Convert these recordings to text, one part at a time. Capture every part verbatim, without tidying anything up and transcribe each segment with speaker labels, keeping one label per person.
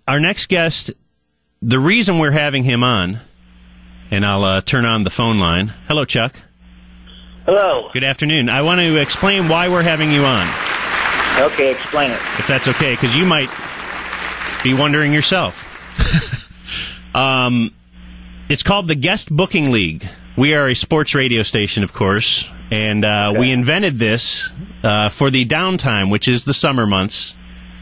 Speaker 1: our next guest, the reason we're having him on, and I'll uh, turn on the phone line. Hello, Chuck.
Speaker 2: Hello.
Speaker 1: Good afternoon. I want to explain why we're having you on.
Speaker 2: Okay, explain it.
Speaker 1: If that's okay, because you might be wondering yourself. um, it's called the Guest Booking League. We are a sports radio station, of course, and uh, okay. we invented this uh, for the downtime, which is the summer months.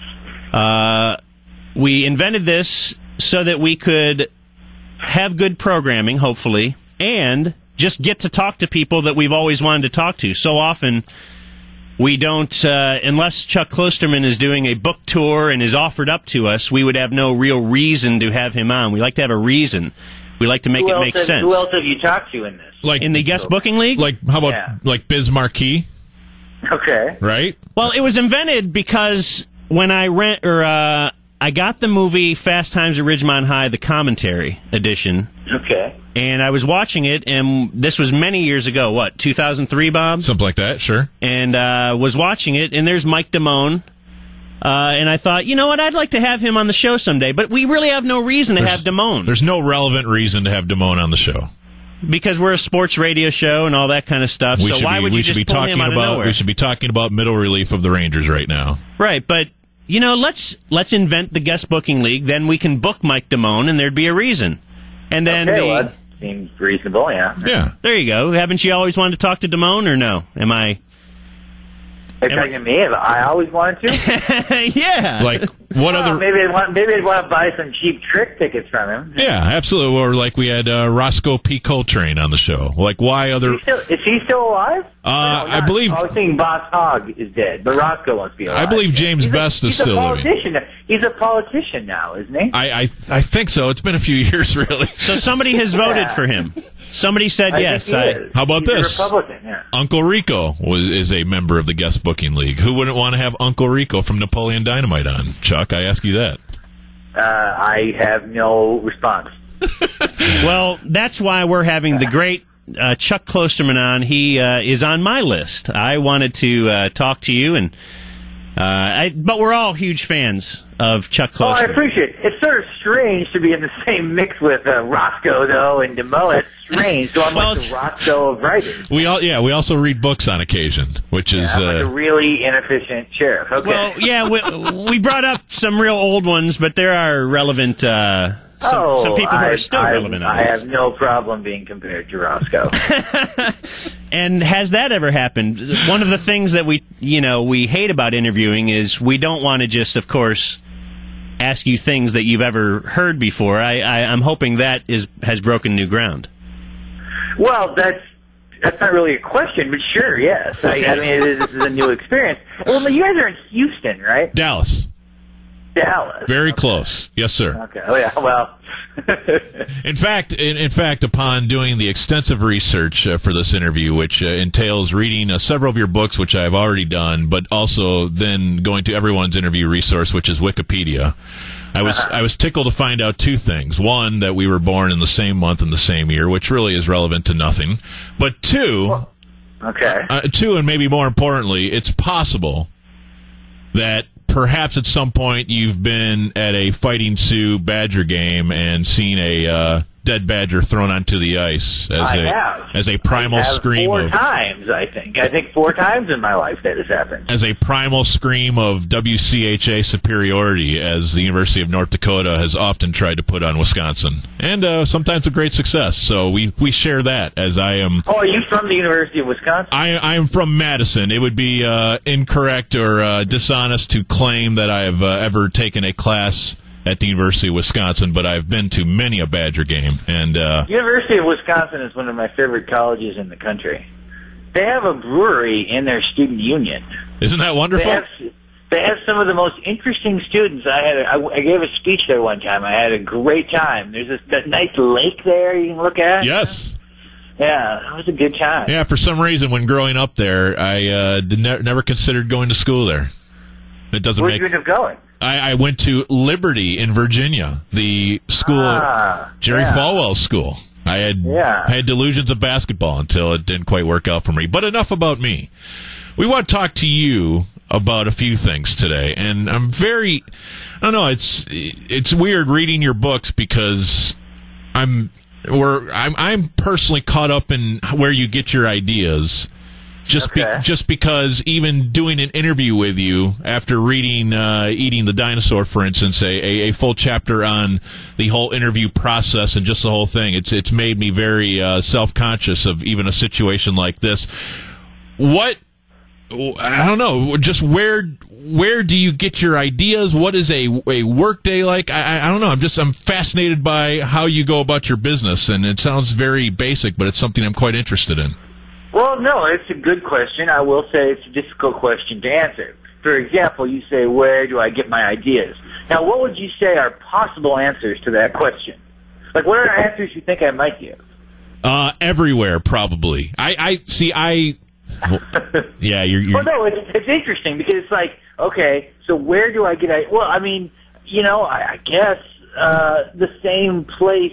Speaker 1: Uh, we invented this so that we could have good programming, hopefully, and just get to talk to people that we've always wanted to talk to. So often, we don't, uh, unless Chuck Klosterman is doing a book tour and is offered up to us, we would have no real reason to have him on. We like to have a reason. We like to make
Speaker 2: who
Speaker 1: it
Speaker 2: else
Speaker 1: make
Speaker 2: have,
Speaker 1: sense.
Speaker 2: Who else have you talked to in this?
Speaker 3: Like
Speaker 1: in the Guest Booking League?
Speaker 3: Like, how about,
Speaker 2: yeah.
Speaker 3: like Biz Marquis?
Speaker 2: Okay.
Speaker 3: Right?
Speaker 1: Well, it was invented because when I rent, or, uh, I got the movie Fast Times at Ridgemont High, the commentary edition.
Speaker 2: Okay.
Speaker 1: And I was watching it, and this was many years ago, what, two thousand three, Bob?
Speaker 3: Something like that, sure.
Speaker 1: And uh, was watching it, and there's Mike Damone. Uh, and I thought, you know what, I'd like to have him on the show someday. But we really have no reason to
Speaker 3: there's,
Speaker 1: have Damone.
Speaker 3: There's no relevant reason to have Damone on the show.
Speaker 1: Because we're a sports radio show and all that kind of stuff.
Speaker 3: We
Speaker 1: so why
Speaker 3: be,
Speaker 1: would you just pull him out of
Speaker 3: about,
Speaker 1: nowhere?
Speaker 3: We should be talking about middle relief of the Rangers right now.
Speaker 1: Right, but... You know, let's let's invent the Guest Booking League. Then we can book Mike Damone, and there'd be a reason. And then
Speaker 2: okay,
Speaker 1: the,
Speaker 2: well, that seems reasonable, yeah.
Speaker 3: Yeah.
Speaker 1: There you go. Haven't you always wanted to talk to Damone, or no? Am I?
Speaker 2: Are you talking to me? I always wanted to.
Speaker 1: Yeah.
Speaker 3: Like what
Speaker 2: well,
Speaker 3: other?
Speaker 2: Maybe I'd want maybe I'd want to buy some cheap trick tickets from him.
Speaker 3: Yeah, absolutely. Or like we had uh, Roscoe P. Coltrane on the show. Like why other?
Speaker 2: Is he still, is he still alive?
Speaker 3: Uh,
Speaker 2: no,
Speaker 3: I believe.
Speaker 2: I was thinking Boss Hogg is dead, but Roscoe wants to be alive.
Speaker 3: I believe James
Speaker 2: he's
Speaker 3: Best
Speaker 2: a,
Speaker 3: is still
Speaker 2: a
Speaker 3: living.
Speaker 2: politician. He's a politician now, isn't he?
Speaker 3: I, I I think so. It's been a few years, really.
Speaker 1: So somebody has voted
Speaker 2: Yeah.
Speaker 1: for him. Somebody said
Speaker 2: I
Speaker 1: yes.
Speaker 2: Think he
Speaker 1: I,
Speaker 2: is.
Speaker 3: How about
Speaker 2: he's
Speaker 3: this?
Speaker 2: A Republican, yeah.
Speaker 3: Uncle Rico was, is a member of the Guest Booking League. Who wouldn't want to have Uncle Rico from Napoleon Dynamite on? Chuck, I ask you that.
Speaker 2: Uh, I have no response.
Speaker 1: Well, that's why we're having the great uh, Chuck Klosterman on. He uh, is on my list. I wanted to uh, talk to you, and uh, I, but we're all huge fans of Chuck Klosterman.
Speaker 2: Oh, I appreciate it. It's sort of strange to be in the same mix with uh, Roscoe, though, and DeMoe. It's strange. So I'm
Speaker 1: Well,
Speaker 2: like the Roscoe of writers.
Speaker 3: We all yeah. We also read books on occasion, which is
Speaker 2: I'm like a
Speaker 3: uh,
Speaker 2: really inefficient sheriff. Okay.
Speaker 1: Well, yeah, we, we brought up some real old ones, but there are relevant. Uh, some,
Speaker 2: oh,
Speaker 1: some people who
Speaker 2: I,
Speaker 1: are still
Speaker 2: I,
Speaker 1: relevant.
Speaker 2: I have no problem being compared to Roscoe.
Speaker 1: And has that ever happened? One of the things that we, you know, we hate about interviewing is we don't want to just, of course, ask you things that you've ever heard before. I, I, I'm hoping that is has broken new ground.
Speaker 2: Well, that's that's not really a question, but sure, yes. I, I mean, it is, this is a new experience. Well, you guys are in Houston, right?
Speaker 3: Dallas.
Speaker 2: Dallas.
Speaker 3: Very
Speaker 2: okay.
Speaker 3: close. Yes, sir.
Speaker 2: Okay. Oh, yeah. Well.
Speaker 3: In fact, in, in fact, upon doing the extensive research uh, for this interview, which uh, entails reading uh, several of your books, which I've already done, but also then going to everyone's interview resource, which is Wikipedia, I was
Speaker 2: Uh-huh.
Speaker 3: I was tickled to find out two things. One, that we were born in the same month and the same year, which really is relevant to nothing. But two,
Speaker 2: Well, okay.
Speaker 3: uh, two, and maybe more importantly, it's possible that perhaps at some point you've been at a Fighting Sioux Badger game and seen a uh, dead badger thrown onto the ice as
Speaker 2: I
Speaker 3: a
Speaker 2: have.
Speaker 3: as a primal
Speaker 2: I have
Speaker 3: scream
Speaker 2: four
Speaker 3: of
Speaker 2: times, I think. I think four times in my life that has happened.
Speaker 3: as a primal scream of W C H A superiority, as the University of North Dakota has often tried to put on Wisconsin, and uh, sometimes with great success. So we, we share that. As I am,
Speaker 2: Oh, are you from the University of Wisconsin?
Speaker 3: I I am from Madison. It would be uh, incorrect or uh, dishonest to claim that I have uh, ever taken a class at the University of Wisconsin, but I've been to many a Badger game. And uh,
Speaker 2: University of Wisconsin is one of my favorite colleges in the country. They have a brewery in their student union.
Speaker 3: isn't that
Speaker 2: They
Speaker 3: wonderful?
Speaker 2: have they have some of the most interesting students. I had a, I, I gave a speech there one time. I had a great time. There's this that nice lake there you can look at.
Speaker 3: Yes.
Speaker 2: Yeah, it was a good time.
Speaker 3: Yeah, for some reason, when growing up there, I uh, did ne- never considered going to school there. It doesn't
Speaker 2: Where'd
Speaker 3: make.
Speaker 2: you end up going?
Speaker 3: I, I went to Liberty in Virginia, the school,
Speaker 2: Ah,
Speaker 3: Jerry
Speaker 2: yeah.
Speaker 3: Falwell School. I had
Speaker 2: Yeah.
Speaker 3: I had delusions of basketball until it didn't quite work out for me. But enough about me. We want to talk to you about a few things today, and I'm very, I don't know, it's it's weird reading your books because I'm, we're, I'm, I'm personally caught up in where you get your ideas. Just
Speaker 2: okay.
Speaker 3: be, just because even doing an interview with you after reading uh, Eating the Dinosaur, for instance, a, a, a full chapter on the whole interview process and just the whole thing, it's it's made me very uh, self-conscious of even a situation like this. What, I don't know, just where where do you get your ideas? What is a, a work day like? I, I don't know. I'm just I'm fascinated by how you go about your business, and it sounds very basic, but it's something I'm quite interested in.
Speaker 2: Well, no, it's a good question. I will say it's a difficult question to answer. For example, you say, where do I get my ideas? Now, what would you say are possible answers to that question? Like, what are answers you think I might give?
Speaker 3: Uh, everywhere, probably. I, I see, I... Well, yeah, you're... you're...
Speaker 2: Well, no, it's, it's interesting because it's like, okay, so where do I get... Well, I mean, you know, I, I guess uh, the same place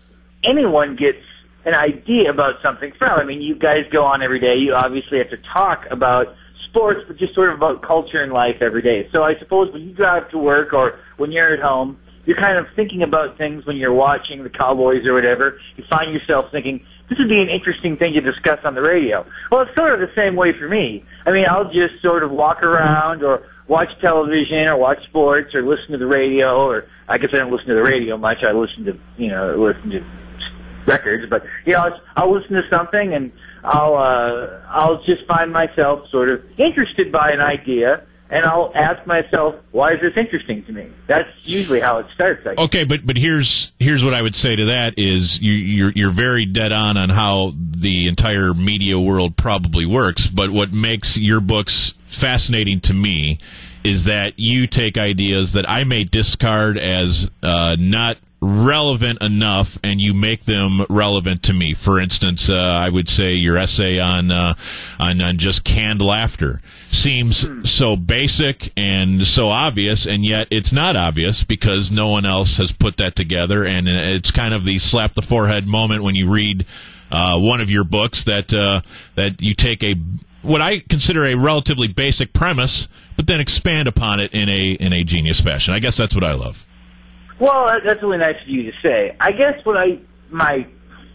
Speaker 2: anyone gets an idea about something from. I mean, you guys go on every day. You obviously have to talk about sports, but just sort of about culture and life every day. So I suppose when you drive to work or when you're at home, you're kind of thinking about things when you're watching the Cowboys or whatever. You find yourself thinking, this would be an interesting thing to discuss on the radio. Well, it's sort of the same way for me. I mean, I'll just sort of walk around or watch television or watch sports or listen to the radio, or I guess I don't listen to the radio much. I listen to, you know, listen to records, but you know, I'll, I'll listen to something and I'll uh, I'll just find myself sort of interested by an idea, and I'll ask myself, why is this interesting to me? That's usually how it starts. I guess.
Speaker 3: Okay, but but here's here's what I would say to that is you you're you're very dead on on how the entire media world probably works. But what makes your books fascinating to me is that you take ideas that I may discard as uh, not relevant enough, and you make them relevant to me. For instance, uh, I would say your essay on, uh, on on just canned laughter seems so basic and so obvious, and yet it's not obvious because no one else has put that together, and it's kind of the slap the forehead moment when you read uh, one of your books that uh, that you take a what I consider a relatively basic premise, but then expand upon it in a in a genius fashion. I guess that's what I love.
Speaker 2: Well, that's really nice of you to say. I guess what I, my,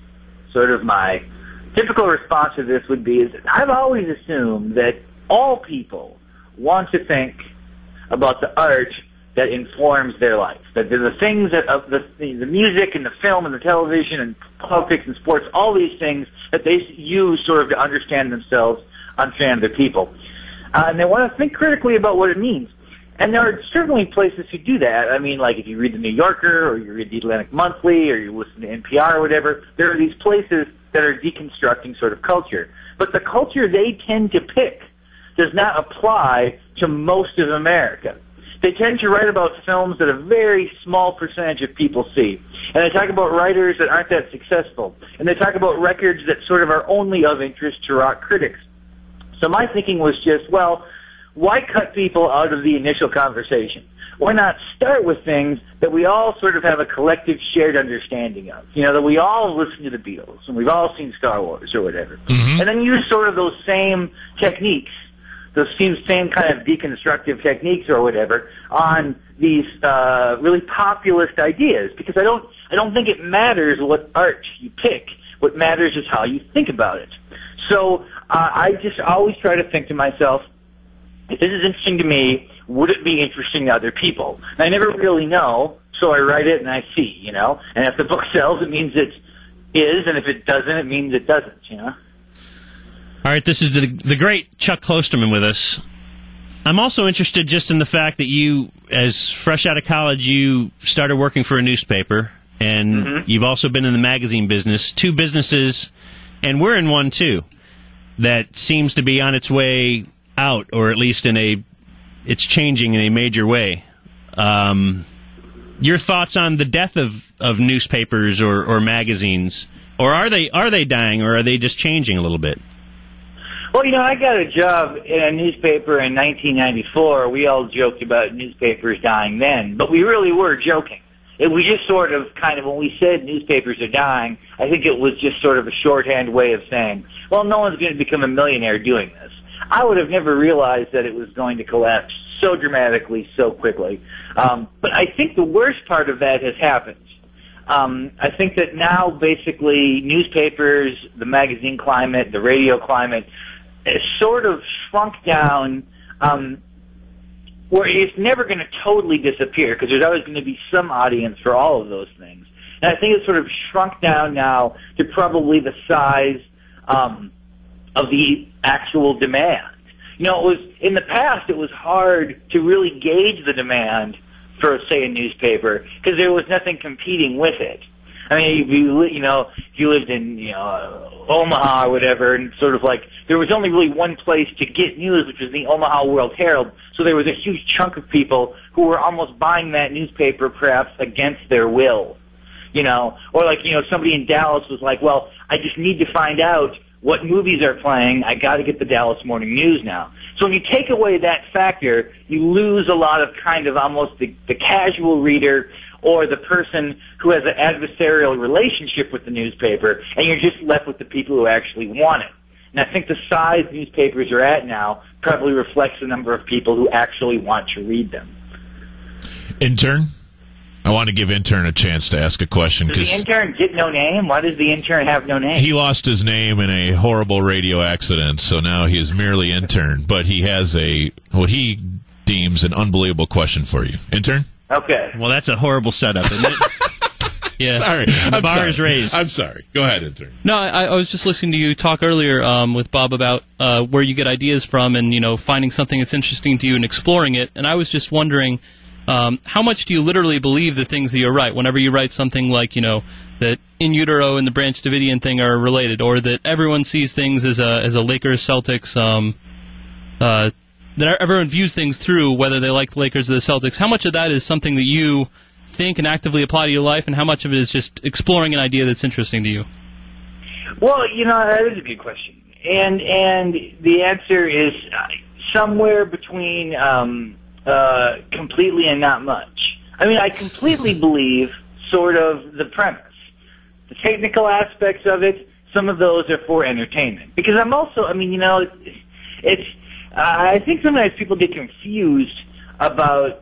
Speaker 2: sort of my typical response to this would be is that I've always assumed that all people want to think about the art that informs their life. That the things that, of the, the music and the film and the television and politics and sports, all these things that they use sort of to understand themselves, understand their people. Uh, and they want to think critically about what it means. And there are certainly places who do that. I mean, like if you read the New Yorker or you read the Atlantic Monthly or you listen to N P R or whatever, there are these places that are deconstructing sort of culture. But the culture they tend to pick does not apply to most of America. They tend to write about films that a very small percentage of people see. And they talk about writers that aren't that successful. And they talk about records that sort of are only of interest to rock critics. So my thinking was just, well, why cut people out of the initial conversation? Why not start with things that we all sort of have a collective shared understanding of? You know, that we all listen to the Beatles and we've all seen Star Wars or whatever. Mm-hmm. And then use sort of those same techniques, those same, same kind of deconstructive techniques or whatever on these uh, really populist ideas. Because I don't, I don't think it matters what art you pick. What matters is how you think about it. So uh, I just always try to think to myself, if this is interesting to me, would it be interesting to other people? And I never really know, so I write it and I see, you know. And if the book sells, it means it is, and if it doesn't, it means it doesn't, you know.
Speaker 1: All right, this is the, the great Chuck Klosterman with us. I'm also interested just in the fact that you, as fresh out of college, you started working for a newspaper, and mm-hmm. you've also been in the magazine business, two businesses, and we're in one too, that seems to be on its way out, or at least in a, it's changing in a major way. Um, your thoughts on the death of, of newspapers or, or magazines, or are they are they dying, or are they just changing a little bit?
Speaker 2: Well, you know, I got a job in a newspaper in nineteen ninety-four. We all joked about newspapers dying then, but we really were joking. It was just sort of kind of, when we said newspapers are dying, I think it was just sort of a shorthand way of saying, well, no one's going to become a millionaire doing this. I would have never realized that it was going to collapse so dramatically, so quickly. Um, but I think the worst part of that has happened. Um, I think that now basically newspapers, the magazine climate, the radio climate, has sort of shrunk down, um, where it's never going to totally disappear, because there's always going to be some audience for all of those things. And I think it's sort of shrunk down now to probably the size um, of the actual demand. You know, it was in the past it was hard to really gauge the demand for, say, a newspaper, because there was nothing competing with it. I mean, if you, you know, if you lived in, you know, Omaha or whatever, and sort of like, there was only really one place to get news, which was the Omaha World Herald, so there was a huge chunk of people who were almost buying that newspaper perhaps against their will, you know, or like, you know, somebody in Dallas was like, well, I just need to find out what movies are playing, I got to get the Dallas Morning News now. So when you take away that factor, you lose a lot of kind of almost the, the casual reader or the person who has an adversarial relationship with the newspaper, and you're just left with the people who actually want it. And I think the size newspapers are at now probably reflects the number of people who actually want to read them.
Speaker 3: Intern? I want to give Intern a chance to ask a question.
Speaker 2: Does the intern get no name? Why does the intern have no name?
Speaker 3: He lost his name in a horrible radio accident, so now he is merely Intern. But he has a what he deems an unbelievable question for you. Intern?
Speaker 2: Okay.
Speaker 1: Well, that's a horrible setup, isn't it?
Speaker 3: Yeah. Sorry.
Speaker 1: The
Speaker 3: I'm
Speaker 1: bar
Speaker 3: sorry.
Speaker 1: is raised.
Speaker 3: I'm sorry. Go ahead, Intern.
Speaker 4: No, I, I was just listening to you talk earlier um, with Bob about uh, where you get ideas from and, you know, finding something that's interesting to you and exploring it. And I was just wondering, um, how much do you literally believe the things that you write? Whenever you write something like, you know, that In Utero and the Branch Davidian thing are related, or that everyone sees things as a as a Lakers-Celtics, um, uh, that everyone views things through, whether they like the Lakers or the Celtics, how much of that is something that you think and actively apply to your life, and how much of it is just exploring an idea that's interesting to you?
Speaker 2: Well, you know, that is a good question. And and the answer is somewhere between um, uh, completely and not much. I mean, I completely believe sort of the premise. The technical aspects of it, some of those are for entertainment. Because I'm also, I mean, you know, it's, it's uh, I think sometimes people get confused about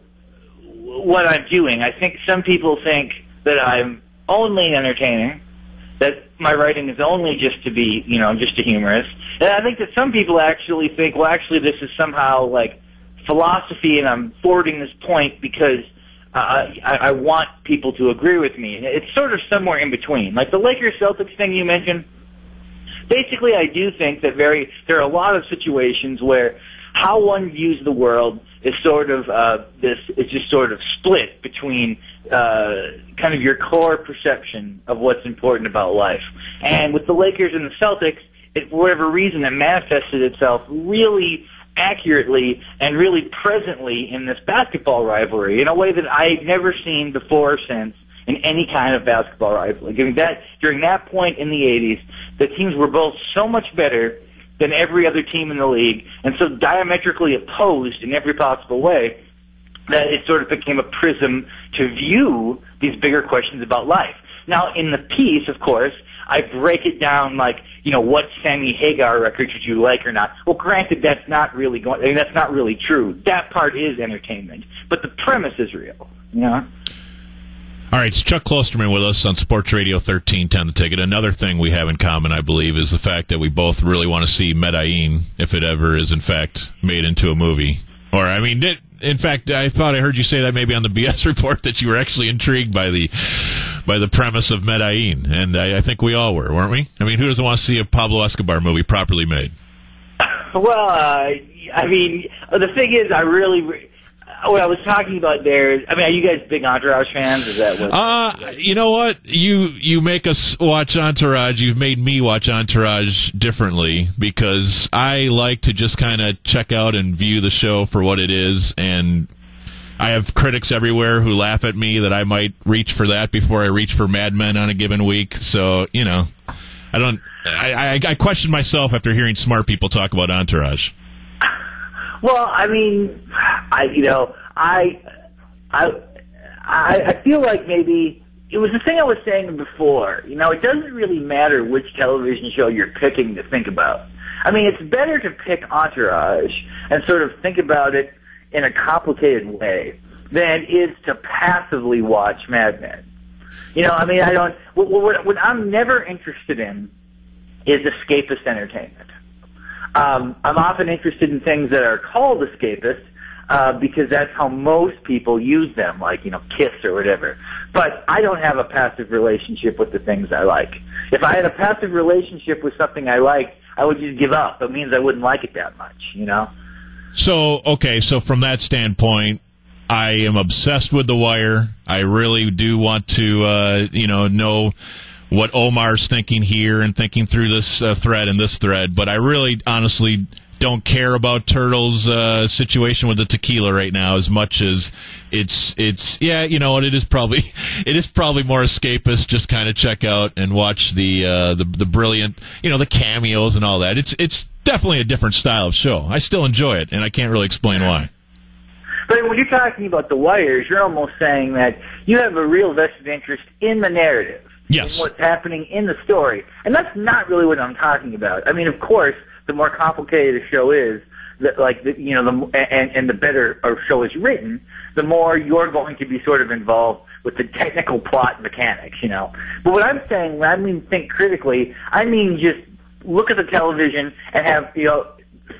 Speaker 2: what I'm doing. I think some people think that I'm only an entertainer, that my writing is only just to be, you know, just a humorist. And I think that some people actually think, well, actually this is somehow like philosophy, and I'm forwarding this point because uh, I, I want people to agree with me. It's sort of somewhere in between. Like the Lakers-Celtics thing you mentioned, basically I do think that very there are a lot of situations where how one views the world is sort of uh, this is just sort of split between uh, kind of your core perception of what's important about life. And with the Lakers and the Celtics, it, for whatever reason, it manifested itself really accurately and really presently in this basketball rivalry in a way that I've never seen before or since in any kind of basketball rivalry. During that, during that point in the eighties, the teams were both so much better than every other team in the league, and so diametrically opposed in every possible way, that it sort of became a prism to view these bigger questions about life. Now, in the piece, of course, I break it down like, you know, what Sammy Hagar record should you like or not. Well, granted, that's not really going. I mean, that's not really true. That part is entertainment, but the premise is real. You know.
Speaker 3: All right, it's Chuck Klosterman with us on Sports Radio thirteen ten The Ticket. Another thing we have in common, I believe, is the fact that we both really want to see Medellin, if it ever is, in fact, made into a movie. Or, I mean, it, in fact, I thought I heard you say that maybe on the B S report, that you were actually intrigued by the by the premise of Medellin, and I, I think we all were, weren't we? I mean, who doesn't want to see a Pablo Escobar movie properly made?
Speaker 2: Well, uh, I mean, the thing is, I really... Re- What I was talking about there is, I mean, are you guys big Entourage fans? Is that what?
Speaker 3: Uh, you know what? You you make us watch Entourage. You've made me watch Entourage differently, because I like to just kind of check out and view the show for what it is, and I have critics everywhere who laugh at me that I might reach for that before I reach for Mad Men on a given week. So, you know, I don't. I, I, I question myself after hearing smart people talk about Entourage.
Speaker 2: Well, I mean, I you know, I, I, I, I feel like maybe it was the thing I was saying before. You know, it doesn't really matter which television show you're picking to think about. I mean, it's better to pick Entourage and sort of think about it in a complicated way than it is to passively watch Mad Men. You know, I mean, I don't, what, what, what I'm never interested in is escapist entertainment. Um, I'm often interested in things that are called escapist, uh, because that's how most people use them, like, you know, Kiss or whatever. But I don't have a passive relationship with the things I like. If I had a passive relationship with something I like, I would just give up. It means I wouldn't like it that much, you know?
Speaker 3: So, okay, so from that standpoint, I am obsessed with The Wire. I really do want to, uh, you know, know what Omar's thinking here and thinking through this uh, thread and this thread, but I really, honestly, don't care about Turtle's uh, situation with the tequila right now as much as it's it's yeah, you know what, it is probably it is probably more escapist. Just kind of check out and watch the uh, the the brilliant, you know, the cameos and all that. It's it's definitely a different style of show. I still enjoy it, and I can't really explain why.
Speaker 2: But when you're talking about The Wires, you're almost saying that you have a real vested interest in the narrative.
Speaker 3: Yes.
Speaker 2: In what's happening in the story. And that's not really what I'm talking about. I mean, of course, the more complicated a show is, the, like, the, you know, the, and, and the better a show is written, the more you're going to be sort of involved with the technical plot mechanics, you know. But what I'm saying, when I mean think critically, I mean just look at the television and have, you know,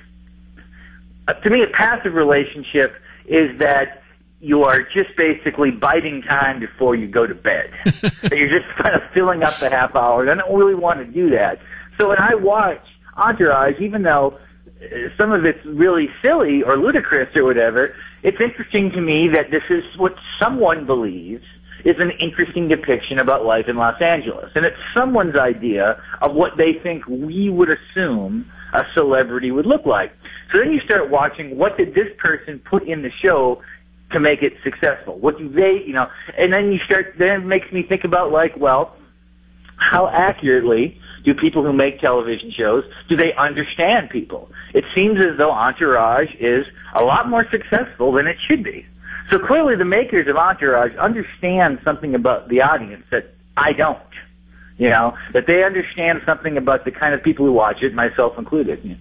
Speaker 2: uh, to me a passive relationship is that you are just basically biding time before you go to bed. You're just kind of filling up the half hour. I don't really want to do that. So when I watch Entourage, even though some of it's really silly or ludicrous or whatever, it's interesting to me that this is what someone believes is an interesting depiction about life in Los Angeles. And it's someone's idea of what they think we would assume a celebrity would look like. So then you start watching, what did this person put in the show to make it successful? What do they, you know, and then you start, then it makes me think about, like, well, how accurately do people who make television shows, do they understand people? It seems as though Entourage is a lot more successful than it should be. So clearly the makers of Entourage understand something about the audience that I don't, you know, that they understand something about the kind of people who watch it, myself included. You know.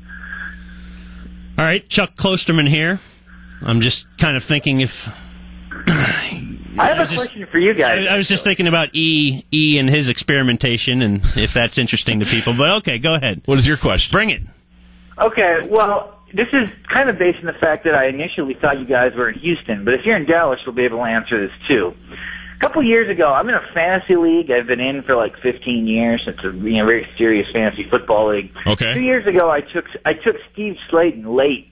Speaker 1: All right, Chuck Klosterman here. I'm just kind of thinking if...
Speaker 2: I have
Speaker 1: I
Speaker 2: a
Speaker 1: just,
Speaker 2: question for you guys.
Speaker 1: I, I was just thinking about E E and his experimentation, and if that's interesting to people. But okay, go ahead.
Speaker 3: What is your question?
Speaker 1: Bring it.
Speaker 2: Okay, well, this is kind of based on the fact that I initially thought you guys were in Houston, but if you're in Dallas, you'll be able to answer this too. A couple years ago, I'm in a fantasy league. I've been in for like fifteen years. It's a you know, very serious fantasy football league.
Speaker 3: Okay.
Speaker 2: Two years ago, I took I took Steve Slayton late.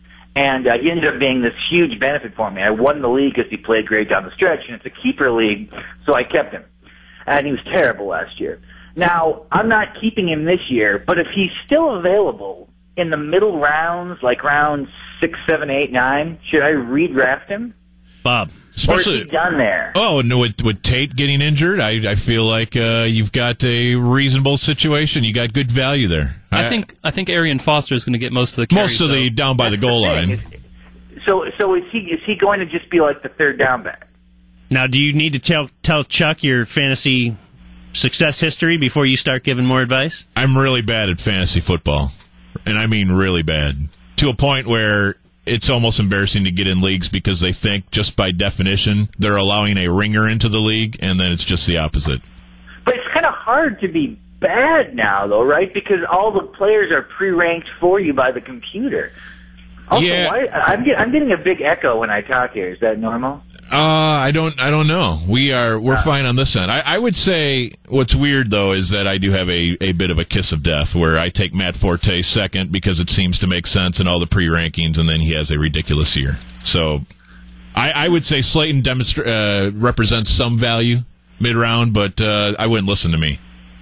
Speaker 2: And uh, he ended up being this huge benefit for me. I won the league because he played great down the stretch, and it's a keeper league, so I kept him. And he was terrible last year. Now, I'm not keeping him this year, but if he's still available in the middle rounds, like rounds six, seven, eight, nine, should I redraft him?
Speaker 1: Bob.
Speaker 3: Especially,
Speaker 2: or is he done there?
Speaker 3: Oh, no, with, with Tate getting injured, I, I feel like uh, you've got a reasonable situation. You got good value there.
Speaker 4: I, I think I think Arian Foster is going to get most of the carries,
Speaker 3: most of the
Speaker 4: though.
Speaker 3: down by
Speaker 2: That's
Speaker 3: the goal
Speaker 2: the thing.
Speaker 3: line.
Speaker 2: So, so is he is he going to just be like the third down back?
Speaker 1: Now, do you need to tell tell Chuck your fantasy success history before you start giving more advice?
Speaker 3: I'm really bad at fantasy football, and I mean really bad, to a point where it's almost embarrassing to get in leagues because they think, just by definition, they're allowing a ringer into the league, and then it's just the opposite.
Speaker 2: But it's kind of hard to be bad now, though, right? Because all the players are pre-ranked for you by the computer. Also,
Speaker 3: Yeah.
Speaker 2: why, I'm, get, I'm getting a big echo when I talk here. Is that normal?
Speaker 3: Uh, I don't, I don't know. We are, we're
Speaker 2: Uh.
Speaker 3: fine on this end. I, I would say what's weird though is that I do have a, a bit of a kiss of death where I take Matt Forte second because it seems to make sense in all the pre-rankings, and then he has a ridiculous year. So, I, I would say Slayton demonstra- uh, represents some value mid-round, but uh, I wouldn't listen to me.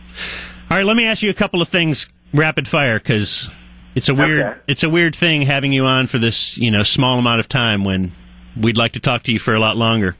Speaker 1: All right, let me ask you a couple of things rapid fire, because it's a weird
Speaker 2: Okay.
Speaker 1: it's a weird thing having you on for this you know small amount of time when we'd like to talk to you for a lot longer.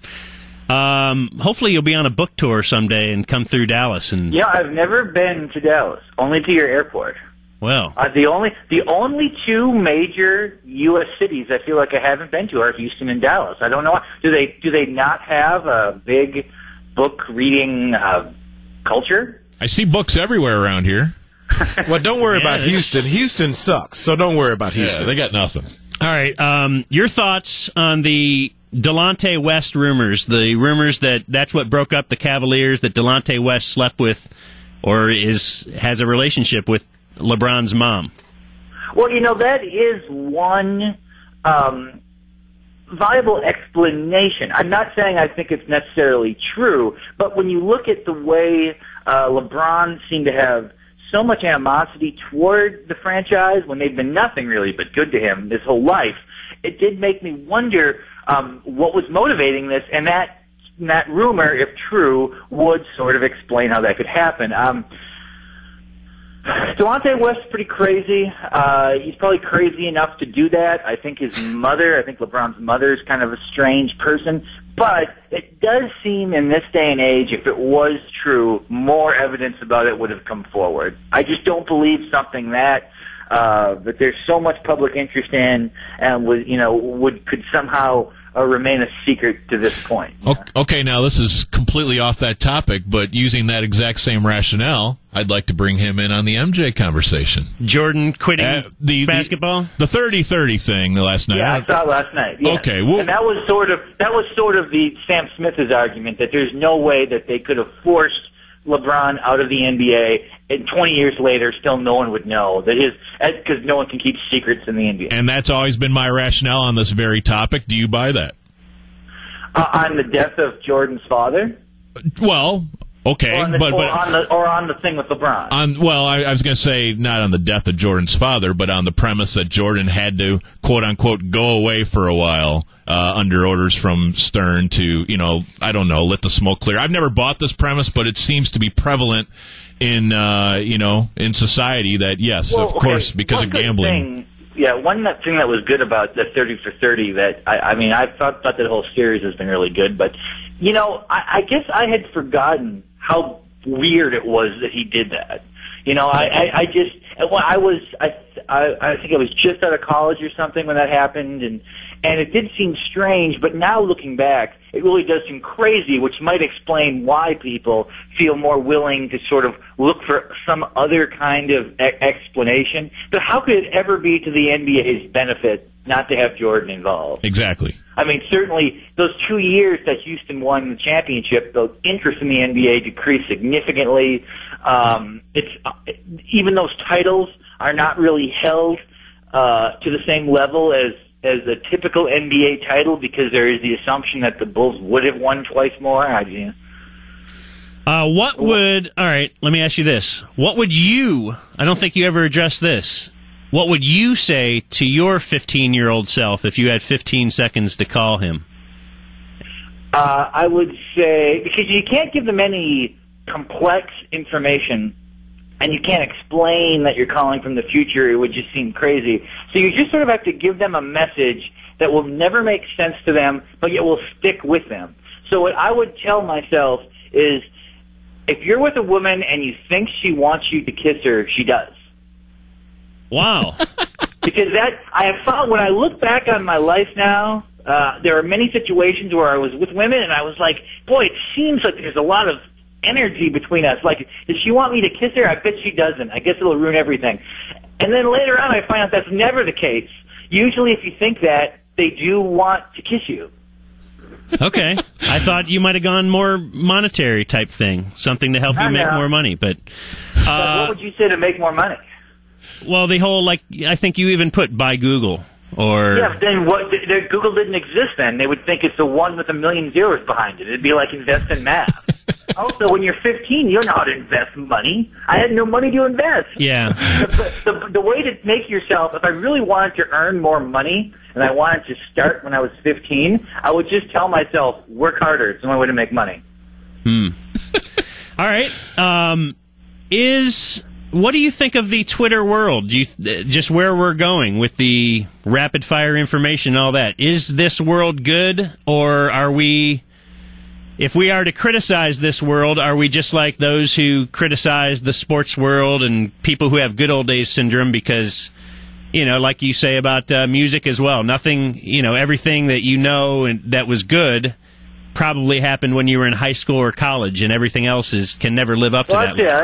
Speaker 1: Um, hopefully you'll be on a book tour someday and come through Dallas. And
Speaker 2: Yeah, I've never been to Dallas, only to your airport.
Speaker 1: well,
Speaker 2: Uh, the only the only two major U S cities I feel like I haven't been to are Houston and Dallas. I don't know why. Do they do they not have a big book reading uh, culture?
Speaker 3: I see books everywhere around here.
Speaker 5: Well, don't worry
Speaker 1: Yeah,
Speaker 5: about Houston. Houston sucks, so don't worry about Houston.
Speaker 3: Yeah, they got nothing.
Speaker 1: All right. Um, your thoughts on the Delonte West rumors? The rumors that that's what broke up the Cavaliers, that Delonte West slept with or is has a relationship with LeBron's mom.
Speaker 2: Well, you know, that is one um, viable explanation. I'm not saying I think it's necessarily true, but when you look at the way uh, LeBron seemed to have so much animosity toward the franchise when they've been nothing really but good to him his whole life, it did make me wonder um, what was motivating this, and that that rumor, if true, would sort of explain how that could happen. Um, Delonte West is pretty crazy. Uh, he's probably crazy enough to do that. I think his mother, I think LeBron's mother is kind of a strange person. But it does seem in this day and age, if it was true, more evidence about it would have come forward. I just don't believe something that uh, that there's so much public interest in and would, you know, would could somehow uh, remain a secret to this point.
Speaker 3: Okay, now this is completely off that topic, but using that exact same rationale, I'd like to bring him in on the M J conversation.
Speaker 1: Jordan quitting
Speaker 3: uh, the,
Speaker 1: basketball?
Speaker 3: The thirty thirty thing the last night.
Speaker 2: Yeah, I saw it last night. Yeah.
Speaker 3: Okay, well,
Speaker 2: and that was sort of that was sort of the Sam Smith's argument that there's no way that they could have forced LeBron out of the N B A, and twenty years later, still no one would know that his because no one can keep secrets in the N B A.
Speaker 3: And that's always been my rationale on this very topic. Do you buy that?
Speaker 2: Uh, on the death of Jordan's father?
Speaker 3: Well, okay,
Speaker 2: or on the,
Speaker 3: but,
Speaker 2: or
Speaker 3: but
Speaker 2: on the or on the thing with LeBron.
Speaker 3: On well, I, I was going to say not on the death of Jordan's father, but on the premise that Jordan had to quote unquote go away for a while uh, under orders from Stern to, you know, I don't know, let the smoke clear. I've never bought this premise, but it seems to be prevalent in uh, you know in society that yes,
Speaker 2: well,
Speaker 3: of
Speaker 2: okay,
Speaker 3: course, because
Speaker 2: one
Speaker 3: of
Speaker 2: good
Speaker 3: gambling.
Speaker 2: Thing, yeah, one thing that was good about the thirty for thirty that I, I mean, I thought thought that whole series has been really good, but you know, I, I guess I had forgotten how weird it was that he did that. You know, I, I, I just, I was, I, I, I think I was just out of college or something when that happened, and and it did seem strange. But now looking back, it really does seem crazy, which might explain why people feel more willing to sort of look for some other kind of e- explanation. But how could it ever be to the N B A's benefit not to have Jordan involved?
Speaker 3: Exactly.
Speaker 2: I mean, certainly those two years that Houston won the championship, the interest in the N B A decreased significantly. Um, it's uh, even those titles are not really held uh, to the same level as as a typical N B A title because there is the assumption that the Bulls would have won twice more. I, you know.
Speaker 1: Uh, what would, all right, let me ask you this. What would you, I don't think you ever addressed this, what would you say to your fifteen-year-old self if you had fifteen seconds to call him?
Speaker 2: Uh, I would say, because you can't give them any complex information, and you can't explain that you're calling from the future, it would just seem crazy. So you just sort of have to give them a message that will never make sense to them, but yet will stick with them. So what I would tell myself is, if you're with a woman and you think she wants you to kiss her, she does.
Speaker 1: Wow.
Speaker 2: Because that, I have found, when I look back on my life now, uh, there are many situations where I was with women and I was like, boy, it seems like there's a lot of energy between us. Like, does she want me to kiss her? I bet she doesn't. I guess it'll ruin everything. And then later on I find out that's never the case. Usually if you think that, they do want to kiss you.
Speaker 1: Okay. I thought you might have gone more monetary type thing, something to help you make more money. But, uh,
Speaker 2: but what would you say to make more money?
Speaker 1: Well, the whole, like, I think you even put buy Google. Or
Speaker 2: yeah, but then what? th- th- Google didn't exist then. They would think it's the one with a million zeros behind it. It'd be like invest in math. Also, when you're fifteen, you know how to invest money. I had no money to invest.
Speaker 1: Yeah.
Speaker 2: The, the, the way to make yourself, if I really wanted to earn more money and I wanted to start when I was fifteen, I would just tell myself, work harder. It's the only way to make money.
Speaker 1: Hmm. All right. Um, is... What do you think of the Twitter world? Do you th- just where we're going with the rapid fire information and all that? Is this world good, or are we, if we are to criticize this world, are we just like those who criticize the sports world and people who have good old days syndrome because, you know, like you say about uh, music as well, nothing, you know, everything that you know and that was good probably happened when you were in high school or college, and everything else is can never live up to
Speaker 2: Well,
Speaker 1: that.
Speaker 2: yeah, it's,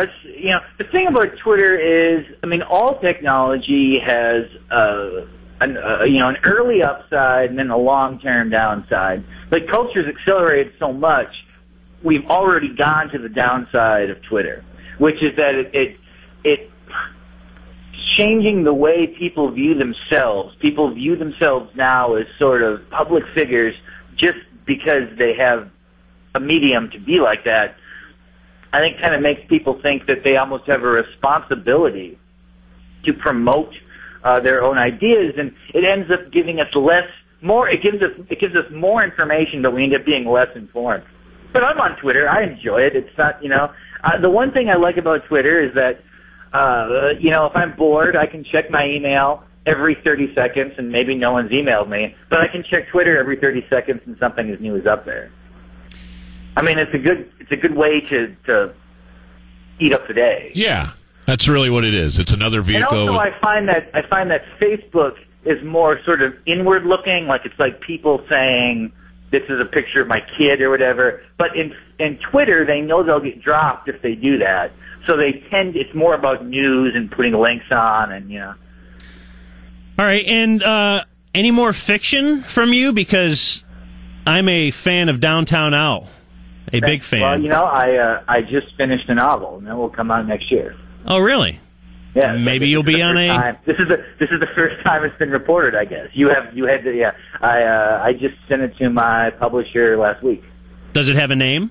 Speaker 2: you know, the thing about Twitter is, I mean, all technology has, uh, an, uh, you know, an early upside and then a long-term downside. Like, culture's accelerated so much, we've already gone to the downside of Twitter, which is that it, it, it changing the way people view themselves. People view themselves now as sort of public figures just because they have a medium to be like that. I think kind of makes people think that they almost have a responsibility to promote uh, their own ideas, and it ends up giving us less, more. It gives us it gives us more information, but we end up being less informed. But I'm on Twitter. I enjoy it. It's not, you know, uh, the one thing I like about Twitter is that, uh, you know, if I'm bored, I can check my email every thirty seconds, and maybe no one's emailed me, but I can check Twitter every thirty seconds, and something as new is up there. I mean, it's a good it's a good way to to eat up the day.
Speaker 3: Yeah, that's really what it is. It's another vehicle.
Speaker 2: And also, I find that I find that Facebook is more sort of inward looking, like it's like people saying, this is a picture of my kid or whatever. But in in Twitter, they know they'll get dropped if they do that. So they tend, it's more about news and putting links on, and, you know.
Speaker 1: All right, and uh, any more fiction from you? Because I'm a fan of Downtown Owl, a big fan.
Speaker 2: Well, you know, I uh, I just finished a novel, and that will come out next year.
Speaker 1: Oh, really?
Speaker 2: Yeah.
Speaker 1: Maybe you'll be on a.
Speaker 2: Time. This is the this is the first time it's been reported. I guess you have you had to, yeah. I uh, I just sent it to my publisher last week.
Speaker 1: Does it have a name?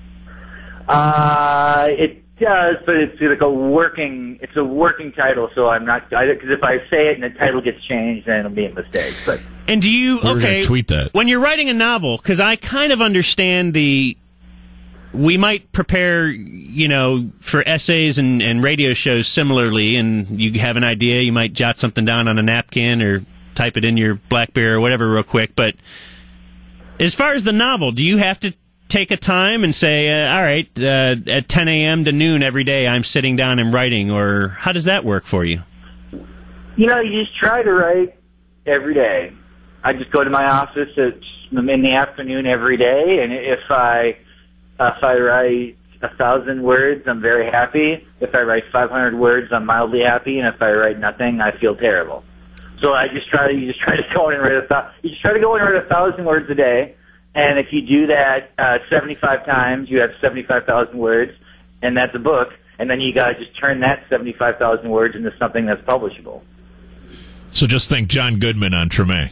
Speaker 2: Uh, it does, but it's like a working. It's a working title, so I'm not because if I say it and the title gets changed, then it'll be a mistake. But
Speaker 1: and do you
Speaker 3: We're
Speaker 1: okay?
Speaker 3: gonna tweet that
Speaker 1: when you're writing a novel, because I kind of understand the. We might prepare, you know, for essays and, and radio shows similarly, and you have an idea, you might jot something down on a napkin or type it in your BlackBerry or whatever real quick. But as far as the novel, do you have to take a time and say, uh, all right, uh, at ten a.m. to noon every day I'm sitting down and writing, or how does that work for you?
Speaker 2: You know, you just try to write every day. I just go to my office at, in the afternoon every day, and if I... Uh, if I write a thousand words, I'm very happy. If I write five hundred words, I'm mildly happy. And if I write nothing, I feel terrible. So I just try to, you just try to go in and write a thousand, you just try to go in and write a thousand words a day. And if you do that, uh, seventy-five times, you have seventy-five thousand words, and that's a book. And then you gotta just turn that seventy-five thousand words into something that's publishable.
Speaker 3: So just think John Goodman on Treme.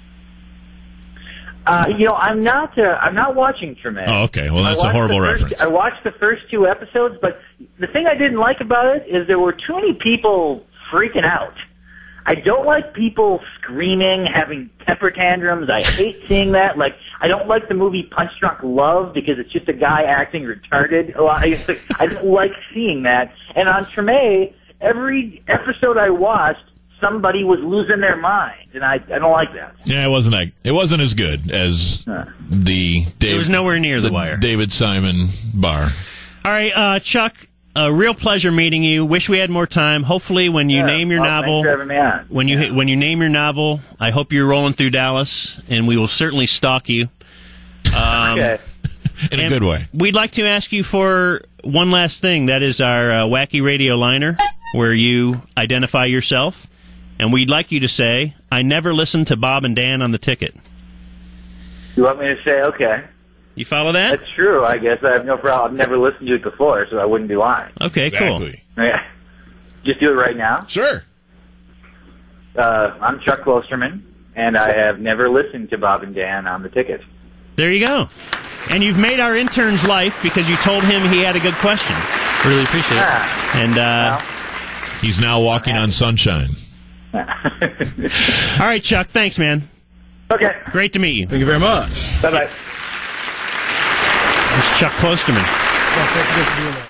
Speaker 2: Uh, you know, I'm not. Uh, I'm not watching Treme.
Speaker 3: Oh, okay. Well, that's
Speaker 2: I
Speaker 3: a horrible
Speaker 2: first,
Speaker 3: reference.
Speaker 2: I watched the first two episodes, but the thing I didn't like about it is there were too many people freaking out. I don't like people screaming, having temper tantrums. I hate seeing that. Like, I don't like the movie Punch Drunk Love because it's just a guy acting retarded. I don't like seeing that. And on Treme, every episode I watched, somebody was losing their mind, and I, I don't like that.
Speaker 3: Yeah, it wasn't like, it wasn't as good as
Speaker 2: huh.
Speaker 3: the David,
Speaker 1: it was nowhere near the,
Speaker 3: the
Speaker 1: wire.
Speaker 3: David Simon bar.
Speaker 1: All right, uh, Chuck, a real pleasure meeting you. Wish we had more time. Hopefully, when you
Speaker 2: yeah,
Speaker 1: name your
Speaker 2: well,
Speaker 1: novel,
Speaker 2: thanks for having me on.
Speaker 1: when you
Speaker 2: yeah.
Speaker 1: when you name your novel, I hope you're rolling through Dallas, and we will certainly stalk you. Um,
Speaker 2: okay.
Speaker 3: In a good way.
Speaker 1: We'd like to ask you for one last thing. That is our uh, wacky radio liner, where you identify yourself. And we'd like you to say, I never listened to Bob and Dan on the Ticket.
Speaker 2: You want me to say, okay.
Speaker 1: You follow that?
Speaker 2: That's true, I guess. I have no problem. I've never listened to it before, so I wouldn't be lying.
Speaker 1: Okay,
Speaker 3: Exactly.
Speaker 1: cool.
Speaker 2: Yeah. Just do it right now.
Speaker 3: Sure.
Speaker 2: Uh, I'm Chuck Klosterman, and I have never listened to Bob and Dan on the Ticket.
Speaker 1: There you go. And you've made our intern's life because you told him he had a good question.
Speaker 4: Really appreciate it.
Speaker 2: Ah.
Speaker 1: And, uh...
Speaker 2: Well.
Speaker 3: He's now walking on sunshine.
Speaker 1: All right, Chuck. Thanks, man.
Speaker 2: Okay.
Speaker 1: Great to meet you.
Speaker 5: Thank you very much.
Speaker 2: Bye-bye.
Speaker 1: It's Chuck Klosterman.
Speaker 5: Well,